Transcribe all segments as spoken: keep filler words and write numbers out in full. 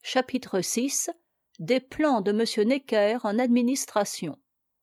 Chapitre six. Des plans de M. Necker en administration.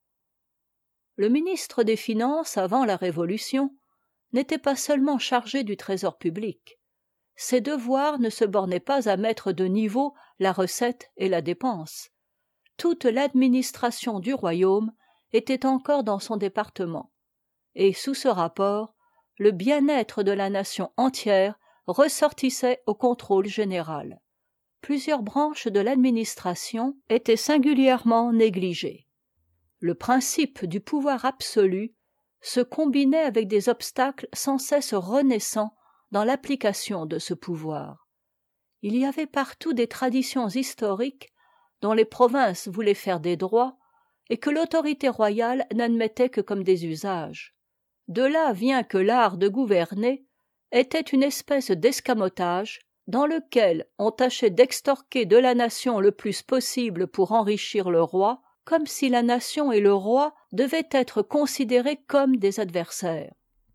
Le ministre des Finances, avant la Révolution, n'était pas seulement chargé du trésor public. Ses devoirs ne se bornaient pas à mettre de niveau la recette et la dépense. Toute l'administration du royaume était encore dans son département, et sous ce rapport, le bien-être de la nation entière ressortissait au contrôle général. Plusieurs branches de l'administration étaient singulièrement négligées. Le principe du pouvoir absolu se combinait avec des obstacles sans cesse renaissants dans l'application de ce pouvoir. Il y avait partout des traditions historiques dont les provinces voulaient faire des droits et que l'autorité royale n'admettait que comme des usages. De là vient que l'art de gouverner était une espèce d'escamotage dans lequel on tâchait d'extorquer de la nation le plus possible pour enrichir le roi, comme si la nation et le roi devaient être considérés comme des adversaires.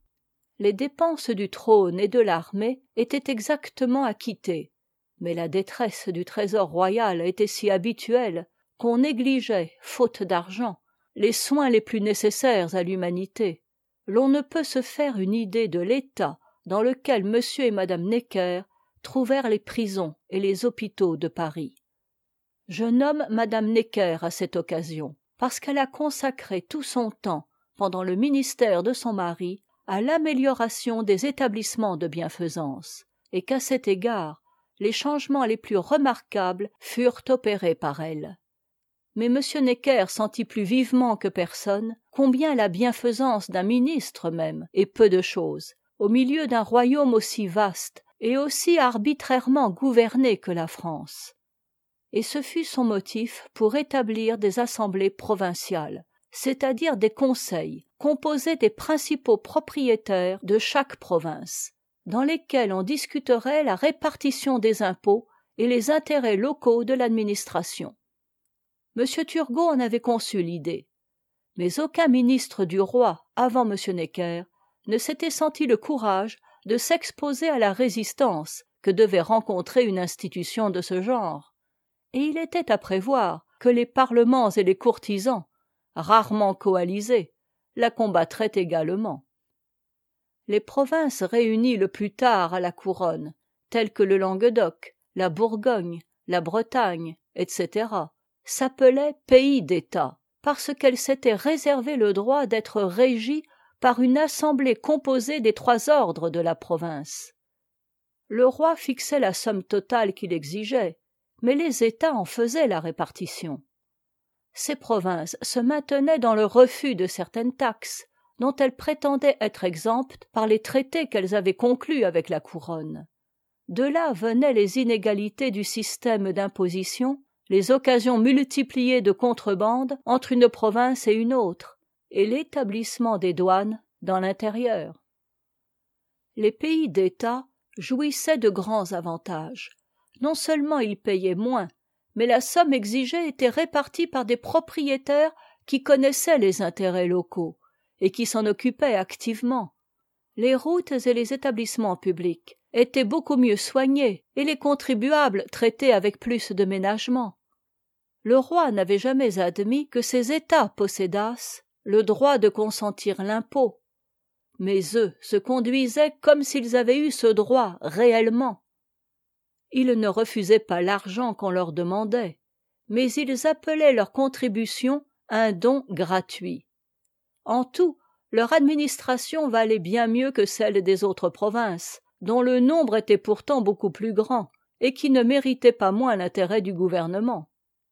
Les dépenses du trône et de l'armée étaient exactement acquittées, mais la détresse du trésor royal était si habituelle qu'on négligeait, faute d'argent, les soins les plus nécessaires à l'humanité. L'on ne peut se faire une idée de l'état dans lequel M. et Mme Necker trouvèrent les prisons et les hôpitaux de Paris. Je nomme Mme Necker à cette occasion, parce qu'elle a consacré tout son temps, pendant le ministère de son mari, à l'amélioration des établissements de bienfaisance, et qu'à cet égard, les changements les plus remarquables furent opérés par elle. Mais M. Necker sentit plus vivement que personne combien la bienfaisance d'un ministre même est peu de chose, au milieu d'un royaume aussi vaste et aussi arbitrairement gouverné que la France. Et ce fut son motif pour établir des assemblées provinciales, c'est-à-dire des conseils composés des principaux propriétaires de chaque province, dans lesquels on discuterait la répartition des impôts et les intérêts locaux de l'administration. M. Turgot en avait conçu l'idée, mais aucun ministre du roi avant M. Necker ne s'était senti le courage de s'exposer à la résistance que devait rencontrer une institution de ce genre, et il était à prévoir que les parlements et les courtisans, rarement coalisés, la combattraient également. Les provinces réunies le plus tard à la couronne, telles que le Languedoc, la Bourgogne, la Bretagne, et cætera, s'appelaient pays d'État, parce qu'elles s'étaient réservé le droit d'être régies par une assemblée composée des trois ordres de la province. Le roi fixait la somme totale qu'il exigeait, mais les États en faisaient la répartition. Ces provinces se maintenaient dans le refus de certaines taxes, dont elles prétendaient être exemptes par les traités qu'elles avaient conclus avec la couronne. De là venaient les inégalités du système d'imposition, les occasions multipliées de contrebande entre une province et une autre, et l'établissement des douanes dans l'intérieur. Les pays d'État jouissaient de grands avantages. Non seulement ils payaient moins, mais la somme exigée était répartie par des propriétaires qui connaissaient les intérêts locaux et qui s'en occupaient activement. Les routes et les établissements publics étaient beaucoup mieux soignés et les contribuables traités avec plus de ménagement. Le roi n'avait jamais admis que ces États possédassent le droit de consentir l'impôt, mais eux se conduisaient comme s'ils avaient eu ce droit réellement. Ils ne refusaient pas l'argent qu'on leur demandait, mais ils appelaient leur contribution un don gratuit. En tout, leur administration valait bien mieux que celle des autres provinces, dont le nombre était pourtant beaucoup plus grand, et qui ne méritaient pas moins l'intérêt du gouvernement.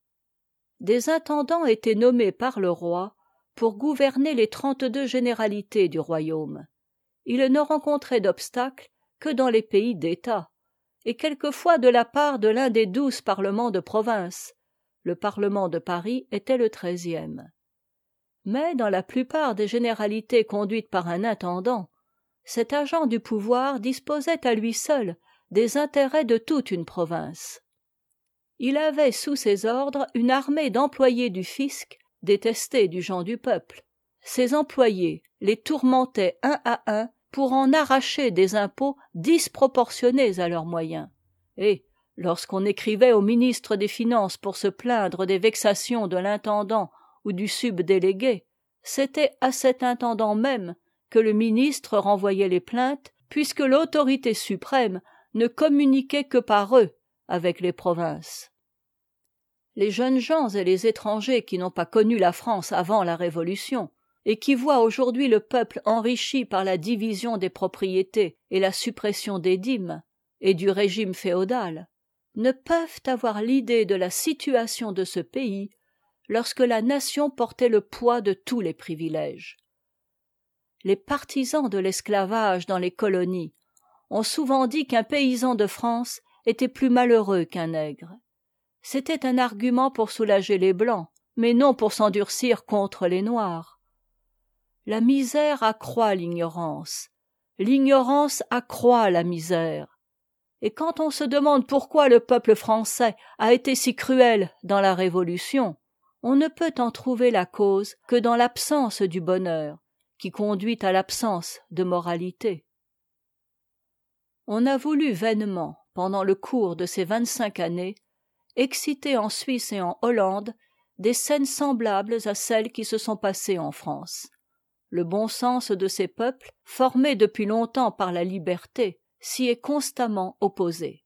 Des intendants étaient nommés par le roi pour gouverner les trente-deux généralités du royaume. Ils ne rencontraient d'obstacles que dans les pays d'État, et quelquefois de la part de l'un des douze parlements de province. Le parlement de Paris était le treizième. Mais dans la plupart des généralités conduites par un intendant, cet agent du pouvoir disposait à lui seul des intérêts de toute une province. Il avait sous ses ordres une armée d'employés du fisc, détestés du gens du peuple. Ces employés les tourmentaient un à un pour en arracher des impôts disproportionnés à leurs moyens. Et, Lorsqu'on écrivait au ministre des Finances pour se plaindre des vexations de l'intendant ou du subdélégué, c'était à cet intendant même que le ministre renvoyait les plaintes, puisque l'autorité suprême ne communiquait que par eux avec les provinces. Les jeunes gens et les étrangers qui n'ont pas connu la France avant la Révolution, et qui voient aujourd'hui le peuple enrichi par la division des propriétés et la suppression des dîmes et du régime féodal, ne peuvent avoir l'idée de la situation de ce pays lorsque la nation portait le poids de tous les privilèges. Les partisans de l'esclavage dans les colonies ont souvent dit qu'un paysan de France était plus malheureux qu'un nègre. C'était un argument pour soulager les blancs, mais non pour s'endurcir contre les noirs. La misère accroît l'ignorance, l'ignorance accroît la misère. Et quand on se demande pourquoi le peuple français a été si cruel dans la Révolution, on ne peut en trouver la cause que dans l'absence du bonheur, qui conduit à l'absence de moralité. On a voulu vainement, pendant le cours de ces vingt-cinq années, exciter en Suisse et en Hollande des scènes semblables à celles qui se sont passées en France. Le bon sens de ces peuples, formés depuis longtemps par la liberté, s'y est constamment opposé.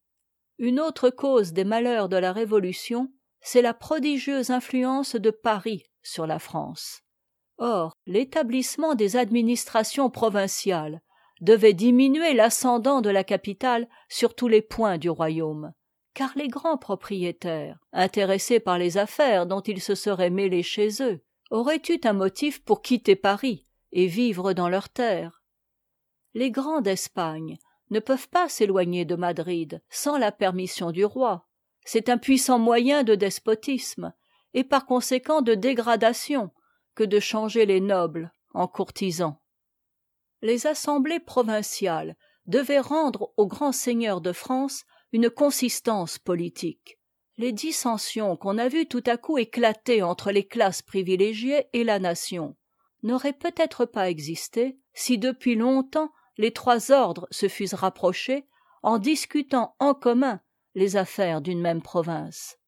Une autre cause des malheurs de la Révolution, c'est la prodigieuse influence de Paris sur la France. Or, l'établissement des administrations provinciales devait diminuer l'ascendant de la capitale sur tous les points du royaume, car les grands propriétaires, intéressés par les affaires dont ils se seraient mêlés chez eux, auraient eu un motif pour quitter Paris et vivre dans leurs terres. Les grands d'Espagne ne peuvent pas s'éloigner de Madrid sans la permission du roi. C'est un puissant moyen de despotisme et par conséquent de dégradation que de changer les nobles en courtisans. Les assemblées provinciales devaient rendre aux grands seigneurs de France une consistance politique. Les dissensions qu'on a vues tout à coup éclater entre les classes privilégiées et la nation n'auraient peut-être pas existé si depuis longtemps les trois ordres se fussent rapprochés en discutant en commun les affaires d'une même province.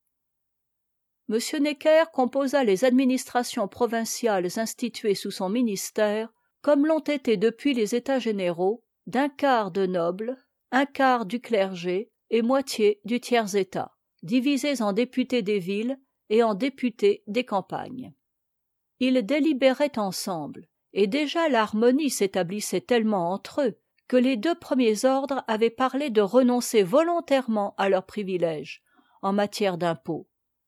M. Necker composa les administrations provinciales instituées sous son ministère, comme l'ont été depuis les États généraux, d'un quart de nobles, un quart du clergé et moitié du tiers-état, divisés en députés des villes et en députés des campagnes. Ils délibéraient ensemble, et déjà l'harmonie s'établissait tellement entre eux que les deux premiers ordres avaient parlé de renoncer volontairement à leurs privilèges en matière d'impôts.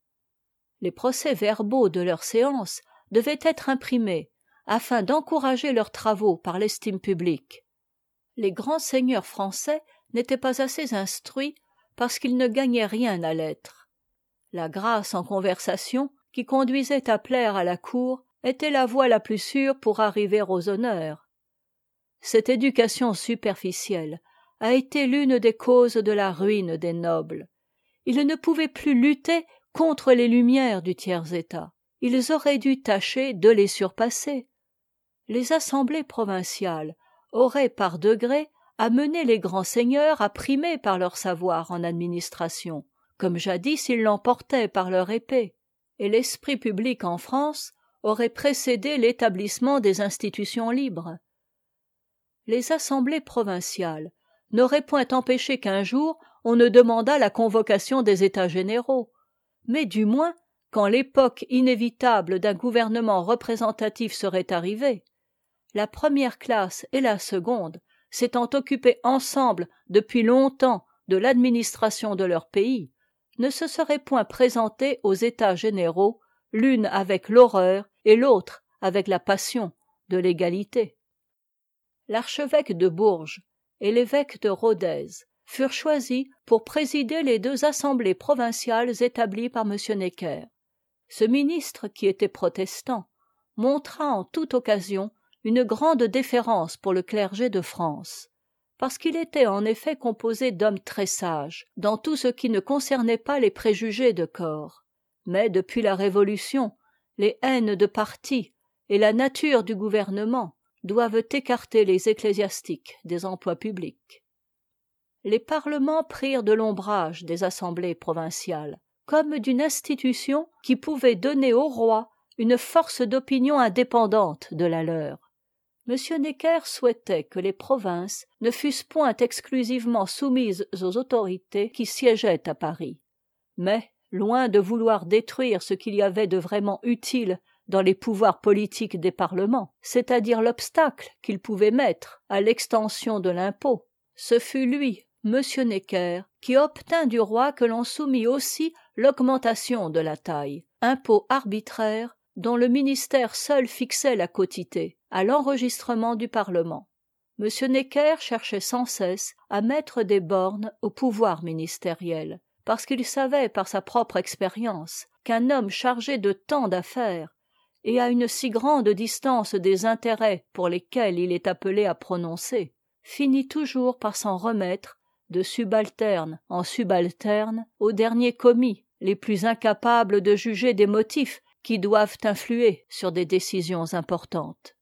Les procès-verbaux de leurs séances devaient être imprimés afin d'encourager leurs travaux par l'estime publique. Les grands seigneurs français n'étaient pas assez instruits parce qu'ils ne gagnaient rien à l'être. La grâce en conversation qui conduisait à plaire à la cour était la voie la plus sûre pour arriver aux honneurs. Cette éducation superficielle a été l'une des causes de la ruine des nobles. Ils ne pouvaient plus lutter contre les lumières du tiers-état. Ils auraient dû tâcher de les surpasser. Les assemblées provinciales auraient par degrés amené les grands seigneurs à primer par leur savoir en administration, comme jadis ils l'emportaient par leur épée, et l'esprit public en France aurait précédé l'établissement des institutions libres. Les assemblées provinciales n'auraient point empêché qu'un jour on ne demandât la convocation des États généraux, mais du moins, quand l'époque inévitable d'un gouvernement représentatif serait arrivée, la première classe et la seconde, s'étant occupées ensemble depuis longtemps de l'administration de leur pays, ne se seraient point présentées aux États généraux, l'une avec l'horreur et l'autre avec la passion de l'égalité. L'archevêque de Bourges et l'évêque de Rodez furent choisis pour présider les deux assemblées provinciales établies par M. Necker. Ce ministre, qui était protestant, montra en toute occasion une grande déférence pour le clergé de France, parce qu'il était en effet composé d'hommes très sages dans tout ce qui ne concernait pas les préjugés de corps. Mais depuis la Révolution, les haines de parti et la nature du gouvernement doivent écarter les ecclésiastiques des emplois publics. les parlements prirent de l'ombrage des assemblées provinciales, comme d'une institution qui pouvait donner au roi une force d'opinion indépendante de la leur. M. Necker souhaitait que les provinces ne fussent point exclusivement soumises aux autorités qui siégeaient à Paris. Mais, loin de vouloir détruire ce qu'il y avait de vraiment utile dans les pouvoirs politiques des parlements, c'est-à-dire l'obstacle qu'ils pouvaient mettre à l'extension de l'impôt, ce fut lui, M. Necker, qui obtint du roi que l'on soumît aussi l'augmentation de la taille, impôt arbitraire dont le ministère seul fixait la quotité, à l'enregistrement du Parlement. M. Necker cherchait sans cesse à mettre des bornes au pouvoir ministériel, parce qu'il savait par sa propre expérience qu'un homme chargé de tant d'affaires et à une si grande distance des intérêts pour lesquels il est appelé à prononcer, finit toujours par s'en remettre de subalterne en subalterne aux derniers commis, les plus incapables de juger des motifs qui doivent influer sur des décisions importantes.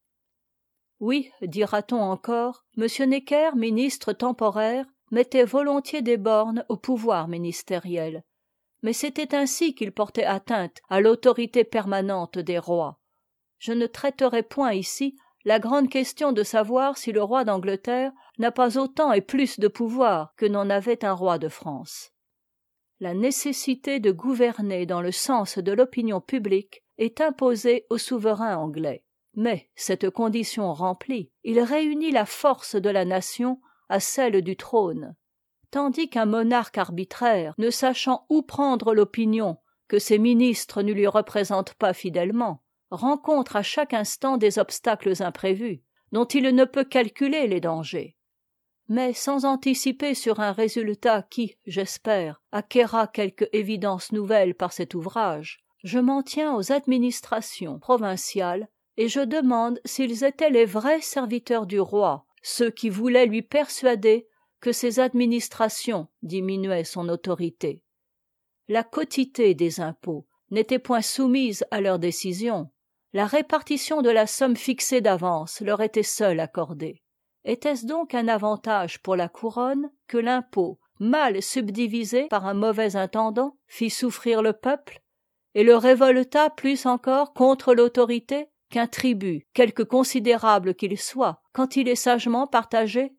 Oui, dira-t-on encore, M. Necker, ministre temporaire, mettait volontiers des bornes au pouvoir ministériel, mais c'était ainsi qu'il portait atteinte à l'autorité permanente des rois. Je ne traiterai point ici la grande question de savoir si le roi d'Angleterre n'a pas autant et plus de pouvoir que n'en avait un roi de France. La nécessité de gouverner dans le sens de l'opinion publique est imposée au souverain anglais. Mais, cette condition remplie, il réunit la force de la nation à celle du trône. Tandis qu'un monarque arbitraire, ne sachant où prendre l'opinion que ses ministres ne lui représentent pas fidèlement, rencontre à chaque instant des obstacles imprévus, dont il ne peut calculer les dangers. Mais sans anticiper sur un résultat qui, j'espère, acquerra quelque évidence nouvelle par cet ouvrage, je m'en tiens aux administrations provinciales, et je demande s'ils étaient les vrais serviteurs du roi, ceux qui voulaient lui persuader que ces administrations diminuaient son autorité. La quotité des impôts n'était point soumise à leur décision. La répartition de la somme fixée d'avance leur était seule accordée. Était-ce donc un avantage pour la couronne que l'impôt, mal subdivisé par un mauvais intendant, fit souffrir le peuple, et le révolta plus encore contre l'autorité qu'un tribut, quelque considérable qu'il soit, quand il est sagement partagé?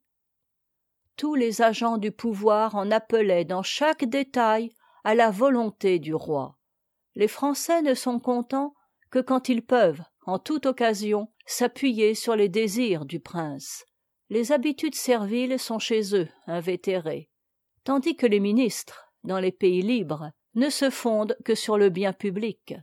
Tous les agents du pouvoir en appelaient dans chaque détail à la volonté du roi. Les Français ne sont contents que quand ils peuvent, en toute occasion, s'appuyer sur les désirs du prince. Les habitudes serviles sont chez eux invétérées, tandis que les ministres, dans les pays libres, ne se fondent que sur le bien public.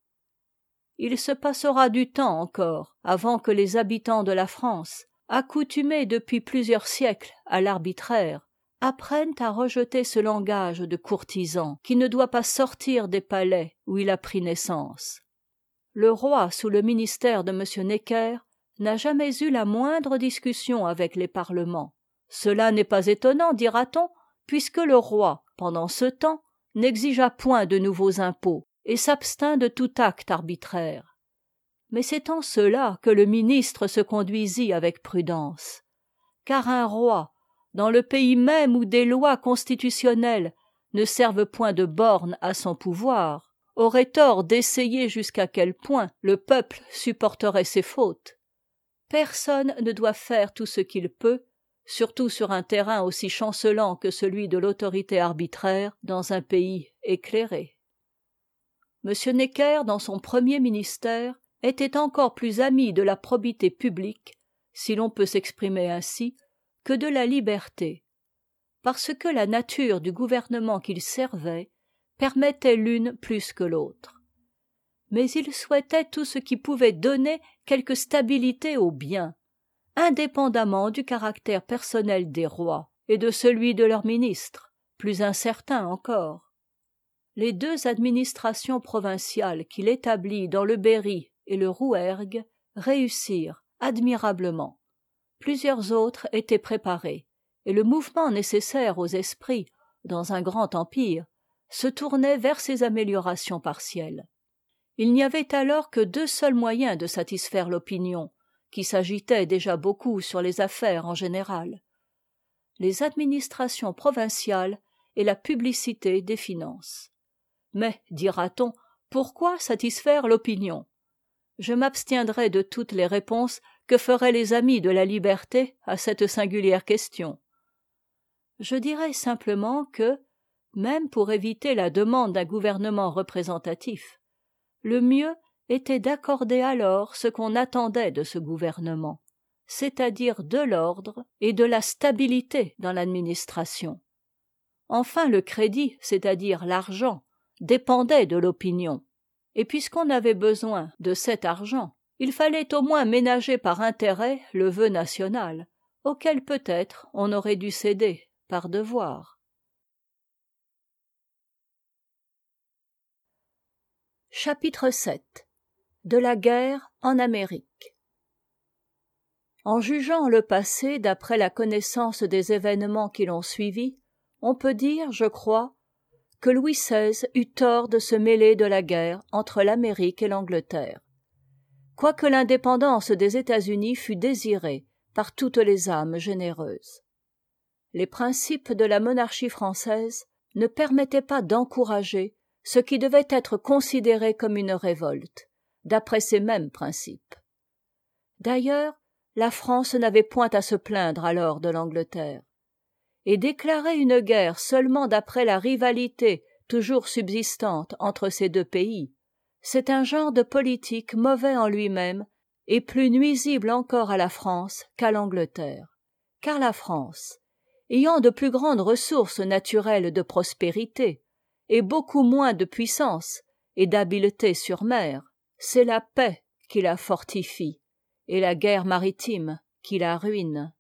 Il se passera du temps encore avant que les habitants de la France, accoutumés depuis plusieurs siècles à l'arbitraire, apprennent à rejeter ce langage de courtisan qui ne doit pas sortir des palais où il a pris naissance. Le roi, sous le ministère de M. Necker, n'a jamais eu la moindre discussion avec les parlements. Cela n'est pas étonnant, dira-t-on, puisque le roi, pendant ce temps, n'exigea point de nouveaux impôts et s'abstint de tout acte arbitraire. Mais c'est en cela que le ministre se conduisit avec prudence. Car un roi, dans le pays même où des lois constitutionnelles ne servent point de borne à son pouvoir, aurait tort d'essayer jusqu'à quel point le peuple supporterait ses fautes. Personne ne doit faire tout ce qu'il peut, surtout sur un terrain aussi chancelant que celui de l'autorité arbitraire dans un pays éclairé. M. Necker, dans son premier ministère, était encore plus ami de la probité publique, si l'on peut s'exprimer ainsi, que de la liberté, parce que la nature du gouvernement qu'il servait permettait l'une plus que l'autre. Mais il souhaitait tout ce qui pouvait donner quelque stabilité au bien, indépendamment du caractère personnel des rois et de celui de leurs ministres, plus incertain encore. Les deux administrations provinciales qu'il établit dans le Berry et le Rouergue réussirent admirablement. Plusieurs autres étaient préparées, et le mouvement nécessaire aux esprits, dans un grand empire, se tournait vers ces améliorations partielles. Il n'y avait alors que deux seuls moyens de satisfaire l'opinion, qui s'agitait déjà beaucoup sur les affaires en général. les administrations provinciales et la publicité des finances. Mais, dira-t-on, pourquoi satisfaire l'opinion? Je m'abstiendrai de toutes les réponses que feraient les amis de la liberté à cette singulière question. Je dirai simplement que, même pour éviter la demande d'un gouvernement représentatif, le mieux était d'accorder alors ce qu'on attendait de ce gouvernement, c'est-à-dire de l'ordre et de la stabilité dans l'administration. Enfin, le crédit, c'est-à-dire l'argent, dépendait de l'opinion, et puisqu'on avait besoin de cet argent, il fallait au moins ménager par intérêt le vœu national, auquel peut-être on aurait dû céder par devoir. Chapitre sept. De la guerre en Amérique. En jugeant le passé d'après la connaissance des événements qui l'ont suivi, on peut dire, je crois, que Louis seize eut tort de se mêler de la guerre entre l'Amérique et l'Angleterre. Quoique l'indépendance des États-Unis fût désirée par toutes les âmes généreuses. Les principes de la monarchie française ne permettaient pas d'encourager ce qui devait être considéré comme une révolte, d'après ces mêmes principes. D'ailleurs, la France n'avait point à se plaindre alors de l'Angleterre. Et déclarer une guerre seulement d'après la rivalité toujours subsistante entre ces deux pays, c'est un genre de politique mauvais en lui-même et plus nuisible encore à la France qu'à l'Angleterre. Car la France, ayant de plus grandes ressources naturelles de prospérité, et beaucoup moins de puissance et d'habileté sur mer, c'est la paix qui la fortifie, et la guerre maritime qui la ruine.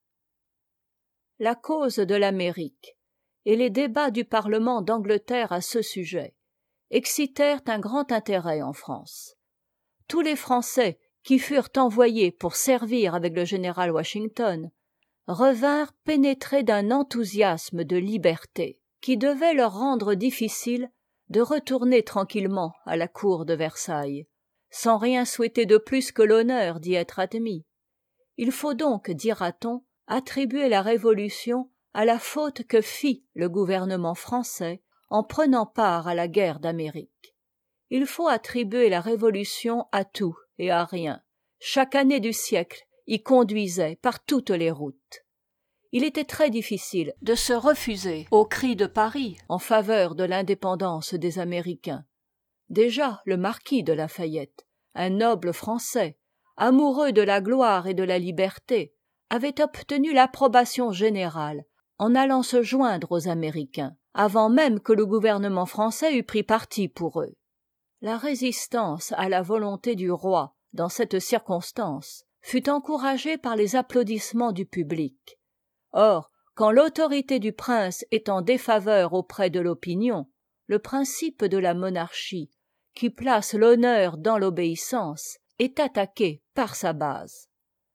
La cause de l'Amérique et les débats du Parlement d'Angleterre à ce sujet excitèrent un grand intérêt en France. Tous les Français qui furent envoyés pour servir avec le général Washington revinrent pénétrés d'un enthousiasme de liberté qui devait leur rendre difficile de retourner tranquillement à la cour de Versailles, sans rien souhaiter de plus que l'honneur d'y être admis. Il faut donc, dira-t-on, attribuer la Révolution à la faute que fit le gouvernement français en prenant part à la guerre d'Amérique. Il faut attribuer la Révolution à tout et à rien. Chaque année du siècle y conduisait par toutes les routes. Il était très difficile de se refuser aux cris de Paris en faveur de l'indépendance des Américains. Déjà, le marquis de Lafayette, un noble Français, amoureux de la gloire et de la liberté, avait obtenu l'approbation générale en allant se joindre aux Américains, avant même que le gouvernement français eût pris parti pour eux. La résistance à la volonté du roi, dans cette circonstance, fut encouragée par les applaudissements du public. Or, quand l'autorité du prince est en défaveur auprès de l'opinion, le principe de la monarchie, qui place l'honneur dans l'obéissance, est attaqué par sa base.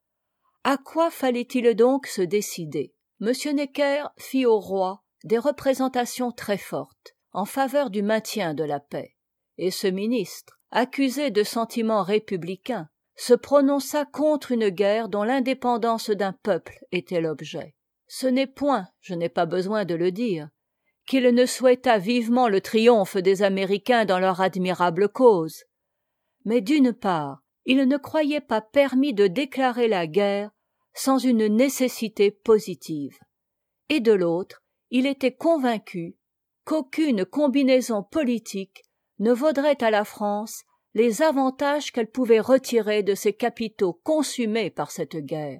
À quoi fallait-il donc se décider? Monsieur Necker fit au roi des représentations très fortes en faveur du maintien de la paix, et ce ministre, accusé de sentiments républicains, se prononça contre une guerre dont l'indépendance d'un peuple était l'objet. Ce n'est point, je n'ai pas besoin de le dire, qu'il ne souhaita vivement le triomphe des Américains dans leur admirable cause, mais d'une part, il ne croyait pas permis de déclarer la guerre sans une nécessité positive, et de l'autre, il était convaincu qu'aucune combinaison politique ne vaudrait à la France les avantages qu'elle pouvait retirer de ses capitaux consumés par cette guerre.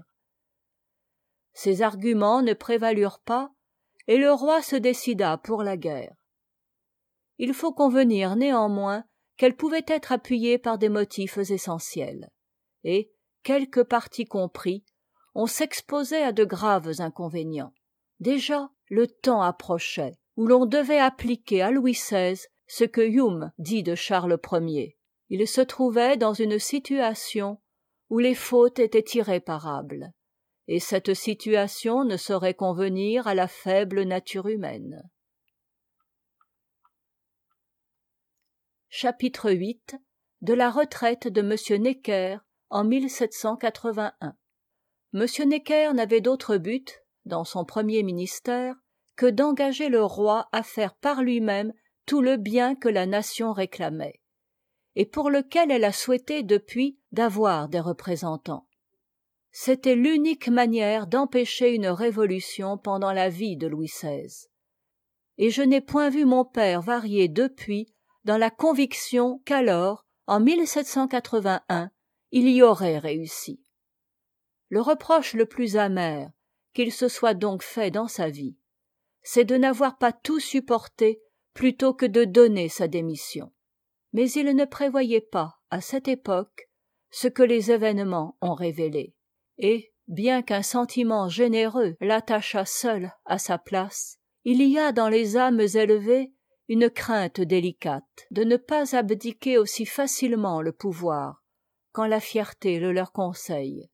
Ces arguments ne prévalurent pas, et le roi se décida pour la guerre. Il faut convenir néanmoins qu'elle pouvait être appuyée par des motifs essentiels, et, quelque parti compris, on s'exposait à de graves inconvénients. Déjà, le temps approchait où l'on devait appliquer à Louis seize ce que Hume dit de Charles Ier. Il se trouvait dans une situation où les fautes étaient irréparables, et cette situation ne saurait convenir à la faible nature humaine. Chapitre huit. De la retraite de M. Necker en mille sept cent quatre-vingt-un. M. Necker n'avait d'autre but, dans son premier ministère, que d'engager le roi à faire par lui-même tout le bien que la nation réclamait, et pour lequel elle a souhaité depuis d'avoir des représentants. C'était l'unique manière d'empêcher une révolution pendant la vie de Louis seize. Et je n'ai point vu mon père varier depuis dans la conviction qu'alors, en mille sept cent quatre-vingt-un, il y aurait réussi. Le reproche le plus amer qu'il se soit donc fait dans sa vie, c'est de n'avoir pas tout supporté plutôt que de donner sa démission. Mais il ne prévoyait pas, à cette époque, ce que les événements ont révélé. Et, bien qu'un sentiment généreux l'attachât seul à sa place, il y a dans les âmes élevées une crainte délicate de ne pas abdiquer aussi facilement le pouvoir quand la fierté le leur conseille.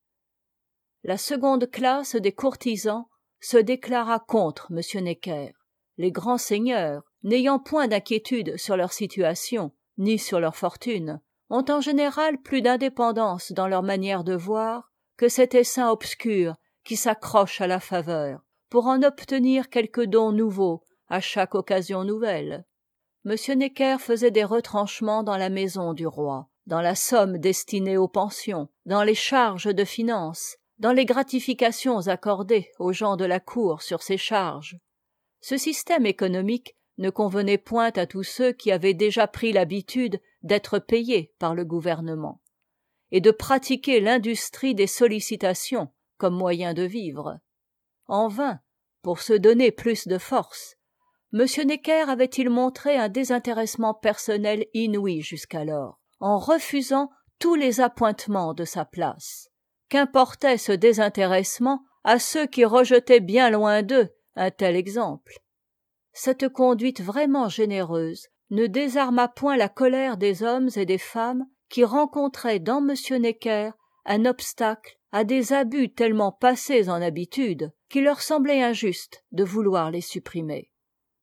La seconde classe des courtisans se déclara contre M. Necker. Les grands seigneurs, n'ayant point d'inquiétude sur leur situation, ni sur leur fortune, ont en général plus d'indépendance dans leur manière de voir que cet essaim obscur qui s'accroche à la faveur, pour en obtenir quelques dons nouveaux à chaque occasion nouvelle. M. Necker faisait des retranchements dans la maison du roi, dans la somme destinée aux pensions, dans les charges de finances, dans les gratifications accordées aux gens de la cour sur ces charges. Ce système économique ne convenait point à tous ceux qui avaient déjà pris l'habitude d'être payés par le gouvernement et de pratiquer l'industrie des sollicitations comme moyen de vivre. En vain, pour se donner plus de force, M. Necker avait-il montré un désintéressement personnel inouï jusqu'alors, en refusant tous les appointements de sa place. Qu'importait ce désintéressement à ceux qui rejetaient bien loin d'eux un tel exemple? Cette conduite vraiment généreuse ne désarma point la colère des hommes et des femmes qui rencontraient dans M. Necker un obstacle à des abus tellement passés en habitude qu'il leur semblait injuste de vouloir les supprimer.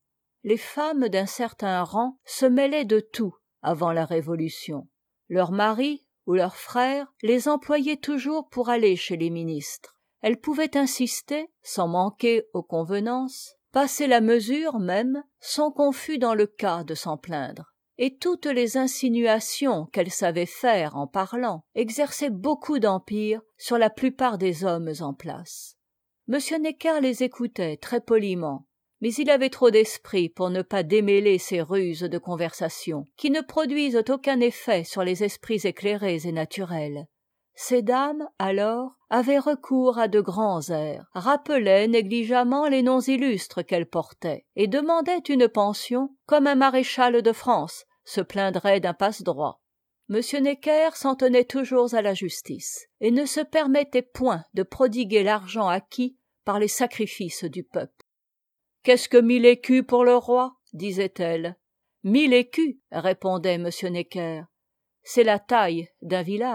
Les femmes d'un certain rang se mêlaient de tout avant la Révolution. Leurs maris ou leurs frères les employaient toujours pour aller chez les ministres. Elles pouvaient insister, sans manquer aux convenances, passer la mesure même, sans qu'on fût dans le cas de s'en plaindre. Et toutes les insinuations qu'elles savaient faire en parlant exerçaient beaucoup d'empire sur la plupart des hommes en place. M. Necker les écoutait très poliment, mais il avait trop d'esprit pour ne pas démêler ces ruses de conversation, qui ne produisent aucun effet sur les esprits éclairés et naturels. Ces dames, alors, avaient recours à de grands airs, rappelaient négligemment les noms illustres qu'elles portaient, et demandaient une pension comme un maréchal de France se plaindrait d'un passe-droit. M. Necker s'en tenait toujours à la justice, et ne se permettait point de prodiguer l'argent acquis par les sacrifices du peuple. « Qu'est-ce que mille écus pour le roi ?» disait-elle. « Mille écus, » répondait M. Necker, « c'est la taille d'un village. »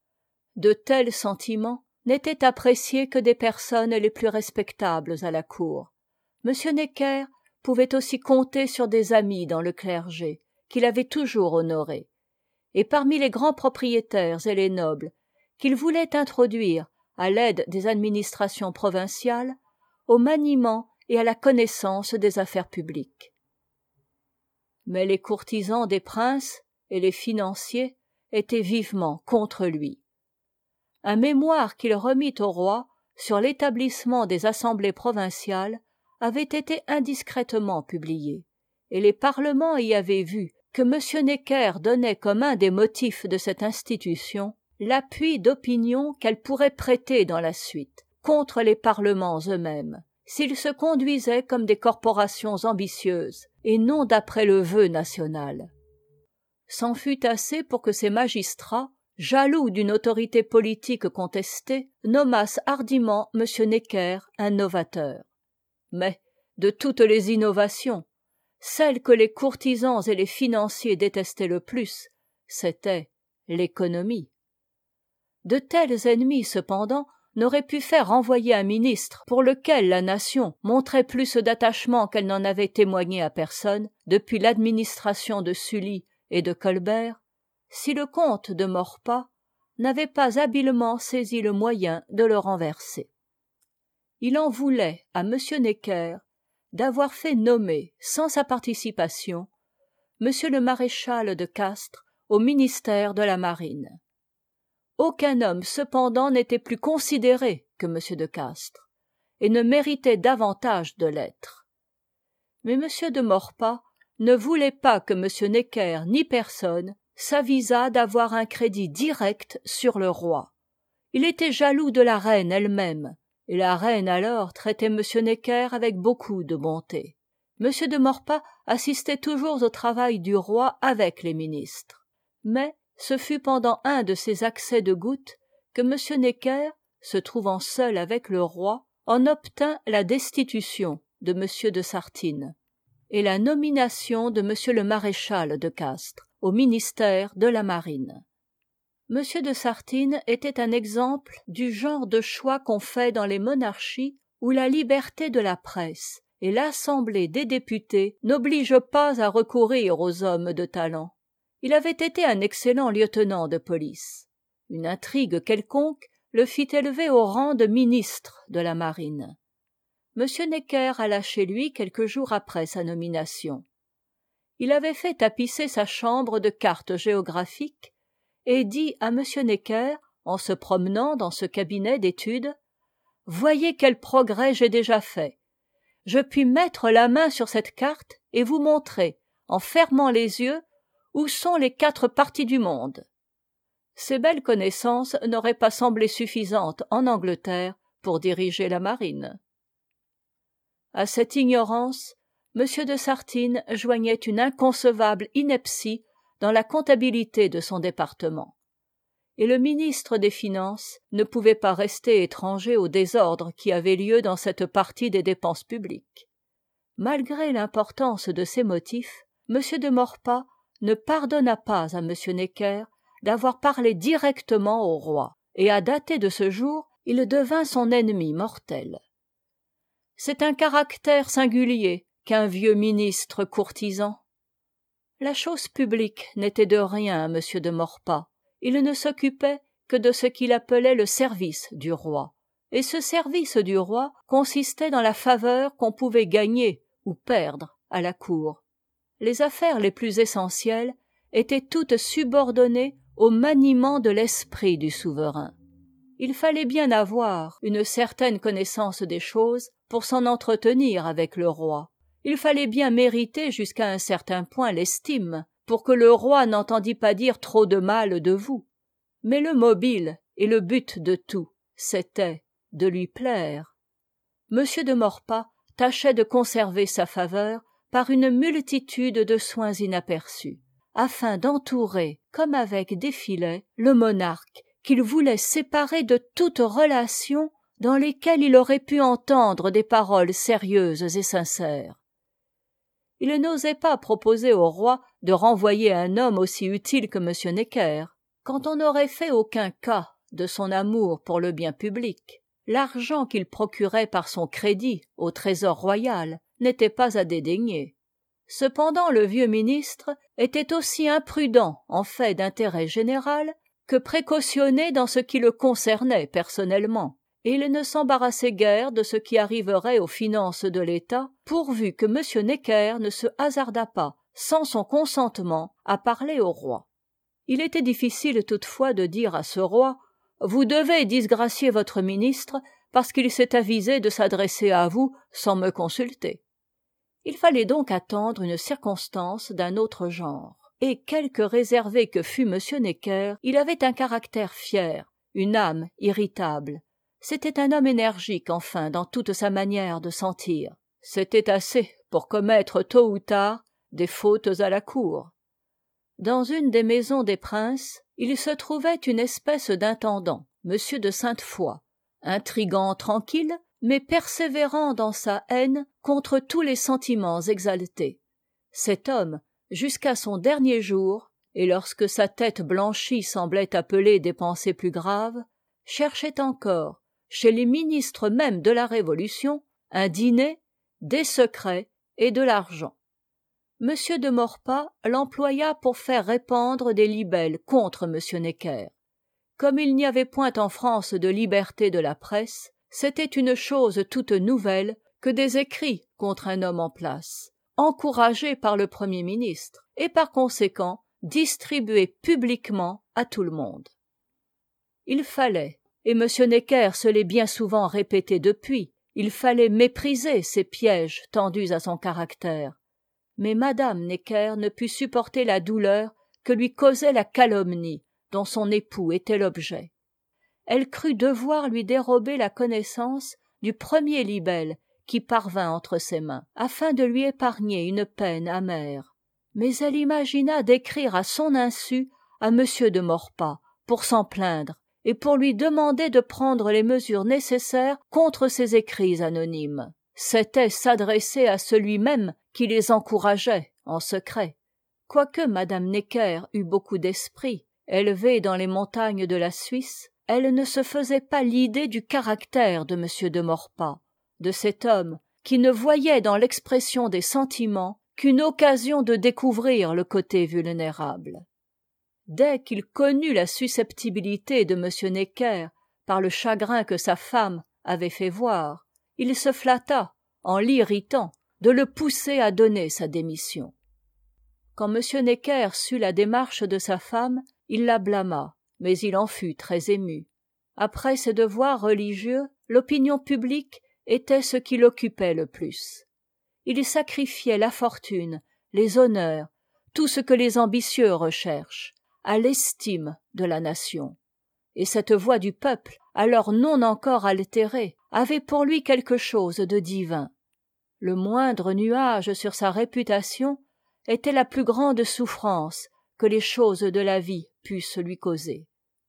De tels sentiments n'étaient appréciés que des personnes les plus respectables à la cour. M. Necker pouvait aussi compter sur des amis dans le clergé, qu'il avait toujours honorés, et parmi les grands propriétaires et les nobles, qu'il voulait introduire, à l'aide des administrations provinciales, au maniement et à la connaissance des affaires publiques. Mais les courtisans des princes et les financiers étaient vivement contre lui. Un mémoire qu'il remit au roi sur l'établissement des assemblées provinciales avait été indiscrètement publié, et les parlements y avaient vu que M. Necker donnait comme un des motifs de cette institution l'appui d'opinion qu'elle pourrait prêter dans la suite contre les parlements eux-mêmes, s'ils se conduisaient comme des corporations ambitieuses et non d'après le vœu national. C'en fut assez pour que ces magistrats, jaloux d'une autorité politique contestée, nommassent hardiment M. Necker un novateur. Mais, de toutes les innovations, celle que les courtisans et les financiers détestaient le plus, c'était l'économie. De tels ennemis, cependant, n'auraient pu faire renvoyer un ministre pour lequel la nation montrait plus d'attachement qu'elle n'en avait témoigné à personne depuis l'administration de Sully et de Colbert, si le comte de Maurepas n'avait pas habilement saisi le moyen de le renverser. il en voulait à m necker d'avoir fait nommer sans sa participation m le maréchal de castres au ministère de la marine. Aucun homme cependant n'était plus considéré que m de castres, et ne méritait davantage de l'être. Mais m de maurepas ne voulait pas que m necker ni personne s'avisât d'avoir un crédit direct sur le roi. Il était jaloux de la reine elle-même, et la reine alors traitait m necker avec beaucoup de bonté. m de maurepas assistait toujours au travail du roi avec les ministres, mais ce fut pendant un de ces accès de goutte que m necker, se trouvant seul avec le roi, en obtint la destitution de m de sartines et la nomination de m le maréchal de castres au ministère de la marine. m de sartines était un exemple du genre de choix qu'on fait dans les monarchies où la liberté de la presse et l'assemblée des députés n'obligent pas à recourir aux hommes de talent. Il avait été un excellent lieutenant de police. Une intrigue quelconque le fit élever au rang de ministre de la marine. m necker alla chez lui quelques jours après sa nomination. Il avait fait tapisser sa chambre de cartes géographiques et dit à m necker, en se promenant dans ce cabinet d'études: « Voyez quel progrès j'ai déjà fait. Je puis mettre la main sur cette carte et vous montrer, en fermant les yeux, où sont les quatre parties du monde. » Ces belles connaissances n'auraient pas semblé suffisantes en Angleterre pour diriger la marine. À cette ignorance, m de sartines joignait une inconcevable ineptie dans la comptabilité de son département. Et le ministre des Finances ne pouvait pas rester étranger au désordre qui avait lieu dans cette partie des dépenses publiques. Malgré l'importance de ces motifs, m de maurepas ne pardonna pas à m necker d'avoir parlé directement au roi, et à dater de ce jour, il devint son ennemi mortel. C'est un caractère singulier qu'un vieux ministre courtisan. La chose publique n'était de rien à m de maurepas. Il ne s'occupait que de ce qu'il appelait le service du roi. Et ce service du roi consistait dans la faveur qu'on pouvait gagner ou perdre à la cour. Les affaires les plus essentielles étaient toutes subordonnées au maniement de l'esprit du souverain. Il fallait bien avoir une certaine connaissance des choses pour s'en entretenir avec le roi. Il fallait bien mériter jusqu'à un certain point l'estime pour que le roi n'entendît pas dire trop de mal de vous. Mais le mobile et le but de tout, c'était de lui plaire. m de maurepas tâchait de conserver sa faveur par une multitude de soins inaperçus, afin d'entourer, comme avec des filets, le monarque qu'il voulait séparer de toute relation dans lesquelles il aurait pu entendre des paroles sérieuses et sincères. Il n'osait pas proposer au roi de renvoyer un homme aussi utile que m necker, quand on n'aurait fait aucun cas de son amour pour le bien public. L'argent qu'il procurait par son crédit au trésor royal n'était pas à dédaigner. Cependant le vieux ministre était aussi imprudent en fait d'intérêt général que précautionné dans ce qui le concernait personnellement, et il ne s'embarrassait guère de ce qui arriverait aux finances de l'État, pourvu que m necker ne se hasardât pas, sans son consentement, à parler au roi. Il était difficile toutefois de dire à ce roi: « Vous devez disgracier votre ministre parce qu'il s'est avisé de s'adresser à vous sans me consulter. » Il fallait donc attendre une circonstance d'un autre genre. Et quelque réservé que fût m necker, il avait un caractère fier, une âme irritable. C'était un homme énergique, enfin, dans toute sa manière de sentir. C'était assez pour commettre tôt ou tard des fautes à la cour. Dans une des maisons des princes, il se trouvait une espèce d'intendant, m de Sainte-Foy, intrigant tranquille, mais persévérant dans sa haine contre tous les sentiments exaltés. Cet homme, jusqu'à son dernier jour, et lorsque sa tête blanchie semblait appeler des pensées plus graves, cherchait encore, chez les ministres même de la Révolution, un dîner, des secrets et de l'argent. M de Maurepas l'employa pour faire répandre des libelles contre m Necker. Comme il n'y avait point en France de liberté de la presse, c'était une chose toute nouvelle que des écrits contre un homme en place, encouragés par le premier ministre, et par conséquent distribués publiquement à tout le monde. Il fallait, et M. Necker se l'est bien souvent répété depuis, il fallait mépriser ces pièges tendus à son caractère. Mais Madame Necker ne put supporter la douleur que lui causait la calomnie dont son époux était l'objet. Elle crut devoir lui dérober la connaissance du premier libelle qui parvint entre ses mains, afin de lui épargner une peine amère. Mais elle imagina d'écrire à son insu à M. de Maurepas pour s'en plaindre et pour lui demander de prendre les mesures nécessaires contre ces écrits anonymes. C'était s'adresser à celui même qui les encourageait en secret. Quoique Madame Necker eût beaucoup d'esprit, élevée dans les montagnes de la Suisse, elle ne se faisait pas l'idée du caractère de M. de Maurepas, de cet homme qui ne voyait dans l'expression des sentiments qu'une occasion de découvrir le côté vulnérable. Dès qu'il connut la susceptibilité de M. Necker par le chagrin que sa femme avait fait voir, il se flatta, en l'irritant, de le pousser à donner sa démission. Quand M. Necker sut la démarche de sa femme, il la blâma, mais il en fut très ému. Après ses devoirs religieux, l'opinion publique était ce qui l'occupait le plus. Il sacrifiait la fortune, les honneurs, tout ce que les ambitieux recherchent, à l'estime de la nation. Et cette voix du peuple, alors non encore altérée, avait pour lui quelque chose de divin. Le moindre nuage sur sa réputation était la plus grande souffrance que les choses de la vie pussent lui causer.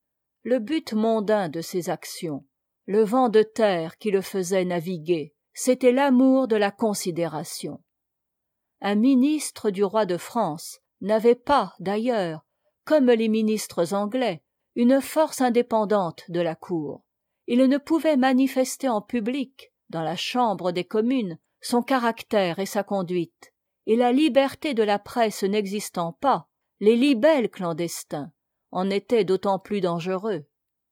Le but mondain de ses actions, le vent de terre qui le faisait naviguer, c'était l'amour de la considération. Un ministre du roi de France n'avait pas, d'ailleurs, comme les ministres anglais, une force indépendante de la cour. Il ne pouvait manifester en public, dans la Chambre des communes, son caractère et sa conduite, et la liberté de la presse n'existant pas, les libelles clandestins en étaient d'autant plus dangereux.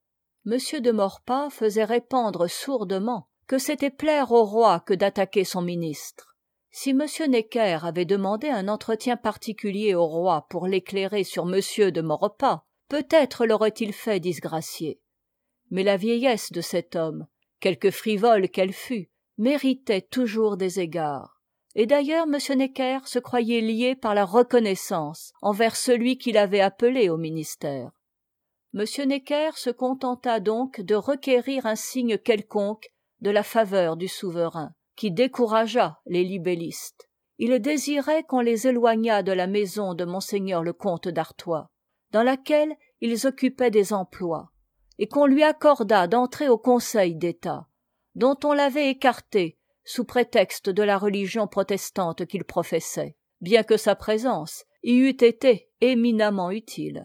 M. de Maurepas faisait répandre sourdement que c'était plaire au roi que d'attaquer son ministre. Si M. Necker avait demandé un entretien particulier au roi pour l'éclairer sur M. de Maurepas, peut-être l'aurait-il fait disgracier. Mais la vieillesse de cet homme, quelque frivole qu'elle fût, méritait toujours des égards. Et d'ailleurs M. Necker se croyait lié par la reconnaissance envers celui qui l'avait appelé au ministère. M. Necker se contenta donc de requérir un signe quelconque de la faveur du souverain, qui décourageât les libellistes. Il désirait qu'on les éloignât de la maison de monseigneur le comte d'Artois, dans laquelle ils occupaient des emplois, et qu'on lui accordât d'entrer au Conseil d'État, dont on l'avait écarté sous prétexte de la religion protestante qu'il professait, bien que sa présence y eût été éminemment utile.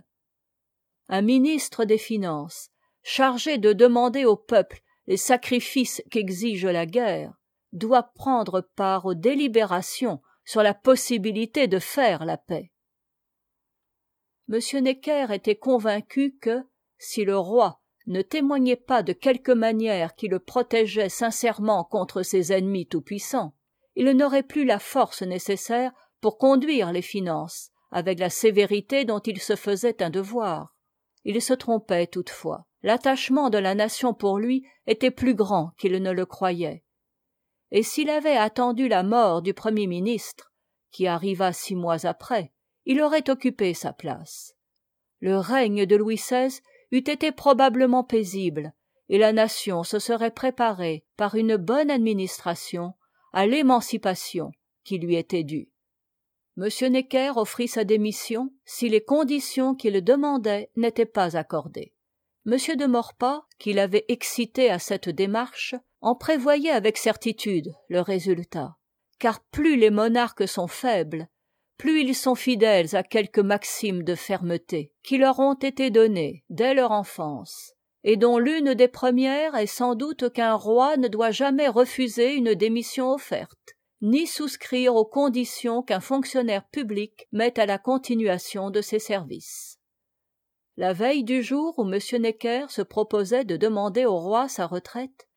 Un ministre des Finances, chargé de demander au peuple les sacrifices qu'exige la guerre, doit prendre part aux délibérations sur la possibilité de faire la paix. M. Necker était convaincu que, si le roi ne témoignait pas de quelque manière qui le protégeait sincèrement contre ses ennemis tout-puissants, il n'aurait plus la force nécessaire pour conduire les finances avec la sévérité dont il se faisait un devoir. Il se trompait toutefois. L'attachement de la nation pour lui était plus grand qu'il ne le croyait. Et s'il avait attendu la mort du Premier ministre, qui arriva six mois après, il aurait occupé sa place. Le règne de Louis seize eût été probablement paisible, et la nation se serait préparée, par une bonne administration, à l'émancipation qui lui était due. M. Necker offrit sa démission si les conditions qu'il demandait n'étaient pas accordées. M. de Maurepas, qui l'avait excité à cette démarche, en prévoyait avec certitude le résultat, car plus les monarques sont faibles, plus ils sont fidèles à quelques maximes de fermeté qui leur ont été données dès leur enfance, et dont l'une des premières est sans doute qu'un roi ne doit jamais refuser une démission offerte, ni souscrire aux conditions qu'un fonctionnaire public met à la continuation de ses services. La veille du jour où M. Necker se proposait de demander au roi sa retraite,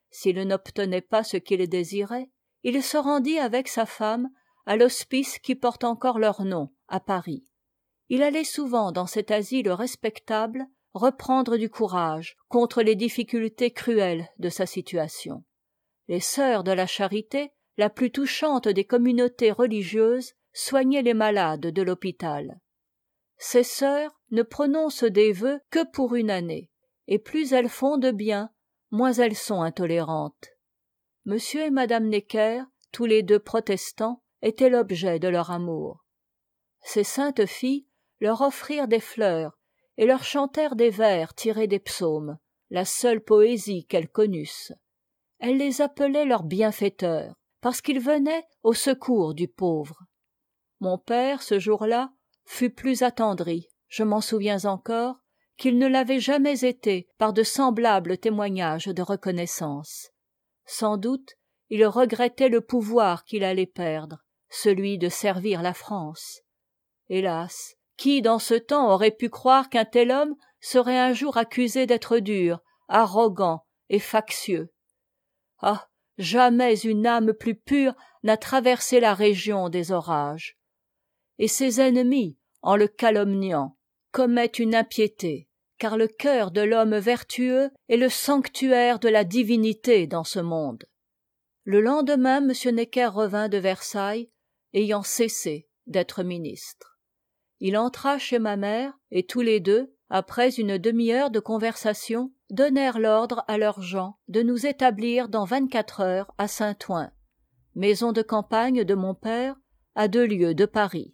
s'il n'obtenait pas ce qu'il désirait, il se rendit avec sa femme à l'hospice qui porte encore leur nom à Paris. Il allait souvent dans cet asile respectable reprendre du courage contre les difficultés cruelles de sa situation. Les sœurs de la charité, la plus touchante des communautés religieuses, soignaient les malades de l'hôpital. Ces sœurs ne prononcent des vœux que pour une année, et plus elles font de bien, moins elles sont intolérantes. Monsieur et madame Necker, tous les deux protestants, étaient l'objet de leur amour. Ces saintes filles leur offrirent des fleurs et leur chantèrent des vers tirés des psaumes, la seule poésie qu'elles connussent. Elles les appelaient leurs bienfaiteurs, parce qu'ils venaient au secours du pauvre. Mon père, ce jour-là, fut plus attendri, je m'en souviens encore, qu'il ne l'avait jamais été par de semblables témoignages de reconnaissance. Sans doute, il regrettait le pouvoir qu'il allait perdre, celui de servir la France. Hélas, qui dans ce temps aurait pu croire qu'un tel homme serait un jour accusé d'être dur, arrogant et factieux? Ah, jamais une âme plus pure n'a traversé la région des orages. Et ses ennemis, en le calomniant, commettent une impiété, car le cœur de l'homme vertueux est le sanctuaire de la divinité dans ce monde. Le lendemain, M. Necker revint de Versailles, ayant cessé d'être ministre. Il entra chez ma mère, et tous les deux, après une demi-heure de conversation, donnèrent l'ordre à leurs gens de nous établir dans vingt-quatre heures à Saint-Ouen, maison de campagne de mon père, à deux lieues de Paris.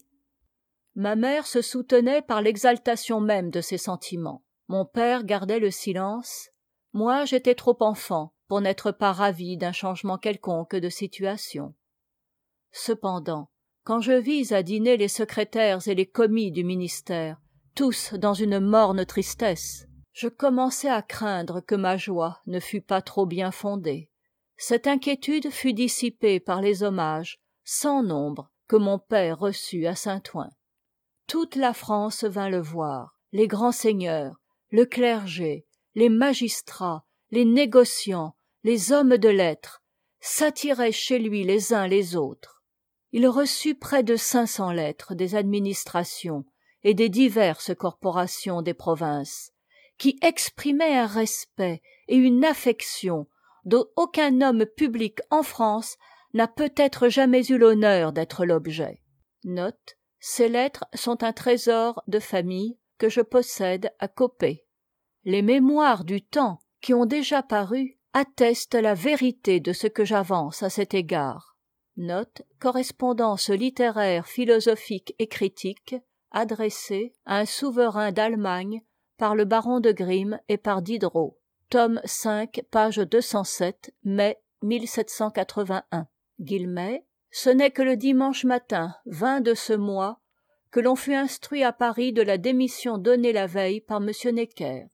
Ma mère se soutenait par l'exaltation même de ses sentiments. Mon père gardait le silence. Moi, j'étais trop enfant pour n'être pas ravi d'un changement quelconque de situation. Cependant, quand je vis à dîner les secrétaires et les commis du ministère, tous dans une morne tristesse, je commençai à craindre que ma joie ne fût pas trop bien fondée. Cette inquiétude fut dissipée par les hommages, sans nombre, que mon père reçut à Saint-Ouen. Toute la France vint le voir, les grands seigneurs, le clergé, les magistrats, les négociants, les hommes de lettres, s'attiraient chez lui les uns les autres. Il reçut près de cinq cents lettres des administrations et des diverses corporations des provinces, qui exprimaient un respect et une affection dont aucun homme public en France n'a peut-être jamais eu l'honneur d'être l'objet. Note, ces lettres sont un trésor de famille que je possède à Coppet. Les mémoires du temps qui ont déjà paru attestent la vérité de ce que j'avance à cet égard. Note, correspondance littéraire, philosophique et critique adressée à un souverain d'Allemagne par le baron de Grimm et par Diderot. Tome cinq, page deux cent sept, mai mille sept cent quatre-vingt-un. Guillemets, ce n'est que le dimanche matin, vingt de ce mois, que l'on fut instruit à Paris de la démission donnée la veille par M. Necker.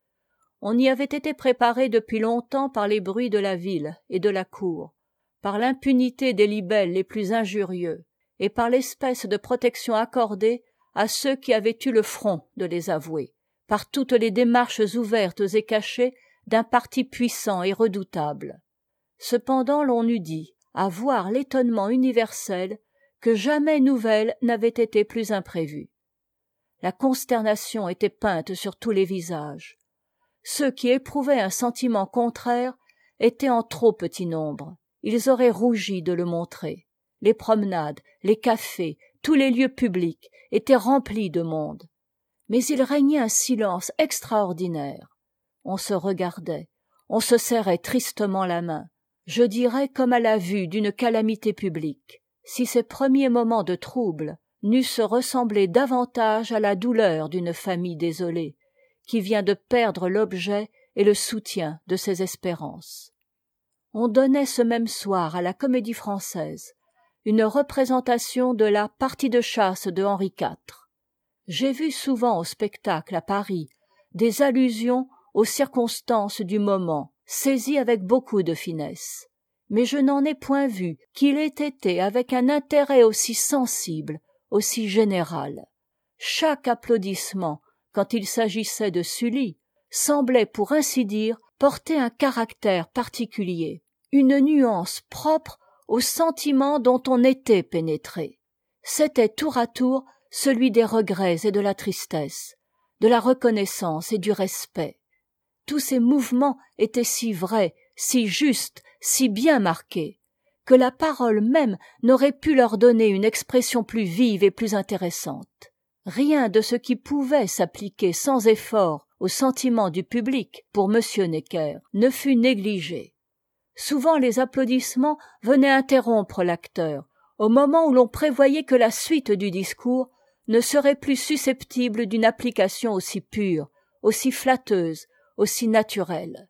On y avait été préparé depuis longtemps par les bruits de la ville et de la cour, par l'impunité des libelles les plus injurieux, et par l'espèce de protection accordée à ceux qui avaient eu le front de les avouer, par toutes les démarches ouvertes et cachées d'un parti puissant et redoutable. Cependant l'on eût dit, à voir l'étonnement universel, que jamais nouvelle n'avait été plus imprévue. La consternation était peinte sur tous les visages. Ceux qui éprouvaient un sentiment contraire étaient en trop petit nombre. Ils auraient rougi de le montrer. Les promenades, les cafés, tous les lieux publics étaient remplis de monde. Mais il régnait un silence extraordinaire. On se regardait, on se serrait tristement la main. Je dirais comme à la vue d'une calamité publique. Si ces premiers moments de trouble n'eussent ressemblé davantage à la douleur d'une famille désolée, qui vient de perdre l'objet et le soutien de ses espérances. On donnait ce même soir à la Comédie-Française une représentation de la Partie de chasse de Henri quatre. J'ai vu souvent au spectacle à Paris des allusions aux circonstances du moment, saisies avec beaucoup de finesse. Mais je n'en ai point vu qu'il ait été avec un intérêt aussi sensible, aussi général. Chaque applaudissement, quand il s'agissait de Sully, semblait pour ainsi dire portait un caractère particulier, une nuance propre au sentiment dont on était pénétré. C'était tour à tour celui des regrets et de la tristesse, de la reconnaissance et du respect. Tous ces mouvements étaient si vrais, si justes, si bien marqués, que la parole même n'aurait pu leur donner une expression plus vive et plus intéressante. Rien de ce qui pouvait s'appliquer sans effort au sentiment du public pour M. Necker ne fut négligé. Souvent les applaudissements venaient interrompre l'acteur, au moment où l'on prévoyait que la suite du discours ne serait plus susceptible d'une application aussi pure, aussi flatteuse, aussi naturelle.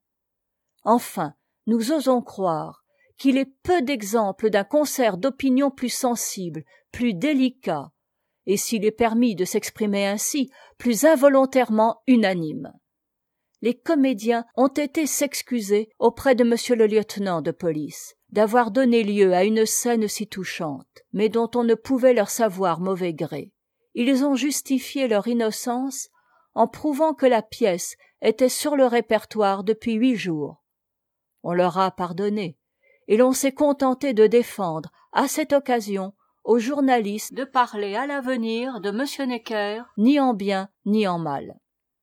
Enfin, nous osons croire qu'il est peu d'exemples d'un concert d'opinion plus sensible, plus délicat, et s'il est permis de s'exprimer ainsi, plus involontairement unanime. Les comédiens ont été s'excuser auprès de monsieur le lieutenant de police d'avoir donné lieu à une scène si touchante, mais dont on ne pouvait leur savoir mauvais gré. Ils ont justifié leur innocence en prouvant que la pièce était sur le répertoire depuis huit jours. On leur a pardonné, et l'on s'est contenté de défendre, à cette occasion, aux journalistes de parler à l'avenir de M. Necker, ni en bien ni en mal.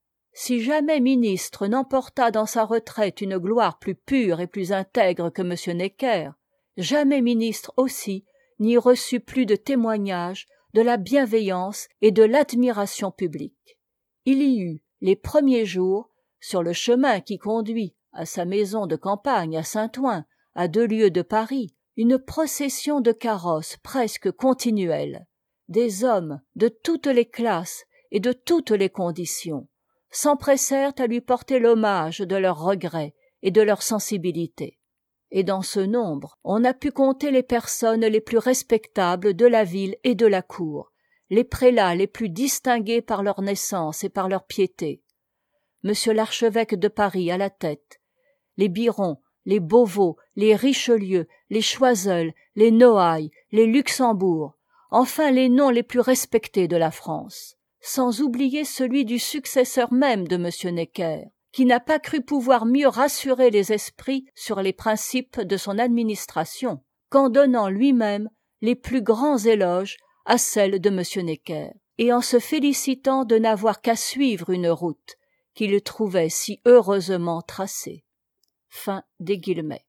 Si jamais ministre n'emporta dans sa retraite une gloire plus pure et plus intègre que M. Necker, jamais ministre aussi n'y reçut plus de témoignages de la bienveillance et de l'admiration publique. Il y eut, les premiers jours, sur le chemin qui conduit à sa maison de campagne à Saint-Ouen, à deux lieues de Paris, une procession de carrosses presque continuelle, des hommes de toutes les classes et de toutes les conditions s'empressèrent à lui porter l'hommage de leurs regrets et de leur sensibilité. Et dans ce nombre, on a pu compter les personnes les plus respectables de la ville et de la cour, les prélats les plus distingués par leur naissance et par leur piété, Monsieur l'archevêque de Paris à la tête, les Biron, les Beauvau, les Richelieu, les Choiseul, les Noailles, les Luxembourg, enfin les noms les plus respectés de la France, sans oublier celui du successeur même de M. Necker, qui n'a pas cru pouvoir mieux rassurer les esprits sur les principes de son administration qu'en donnant lui-même les plus grands éloges à celle de M. Necker, et en se félicitant de n'avoir qu'à suivre une route qu'il trouvait si heureusement tracée. Fin des guillemets.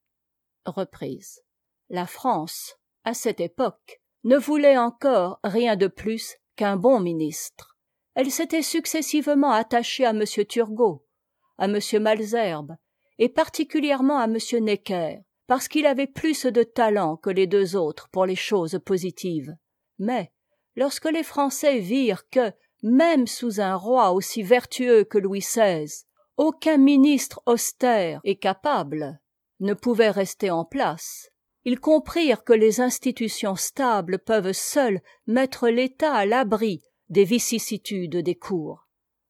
Reprise. La France, à cette époque, ne voulait encore rien de plus qu'un bon ministre. Elle s'était successivement attachée à M. Turgot, à M. Malesherbes, et particulièrement à M. Necker, parce qu'il avait plus de talent que les deux autres pour les choses positives. Mais, lorsque les Français virent que, même sous un roi aussi vertueux que Louis seize, aucun ministre austère et capable ne pouvait rester en place, ils comprirent que les institutions stables peuvent seules mettre l'État à l'abri des vicissitudes des cours.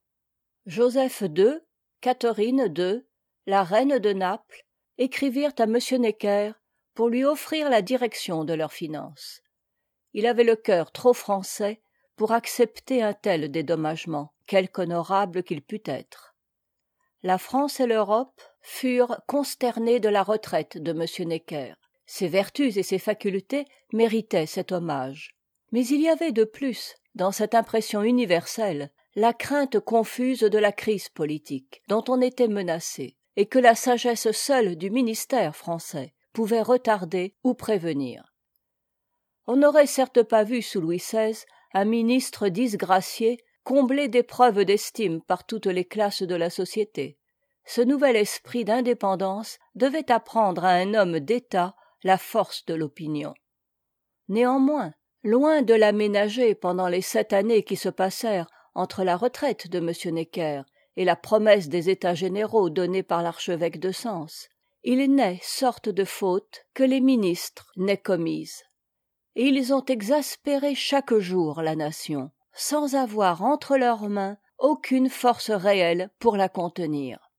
Joseph deux, Catherine deux, la reine de Naples, écrivirent à M. Necker pour lui offrir la direction de leurs finances. Il avait le cœur trop français pour accepter un tel dédommagement, quelque honorable qu'il pût être. La France et l'Europe furent consternées de la retraite de M. Necker. Ses vertus et ses facultés méritaient cet hommage. Mais il y avait de plus, dans cette impression universelle, la crainte confuse de la crise politique dont on était menacé, et que la sagesse seule du ministère français pouvait retarder ou prévenir. On n'aurait certes pas vu sous Louis seize un ministre disgracié comblé d'épreuves d'estime par toutes les classes de la société. Ce nouvel esprit d'indépendance devait apprendre à un homme d'État la force de l'opinion. Néanmoins, loin de l'aménager pendant les sept années qui se passèrent entre la retraite de M. Necker et la promesse des états généraux donnée par l'archevêque de Sens, il naît sorte de faute que les ministres n'aient commise. Et ils ont exaspéré chaque jour la nation, sans avoir entre leurs mains aucune force réelle pour la contenir.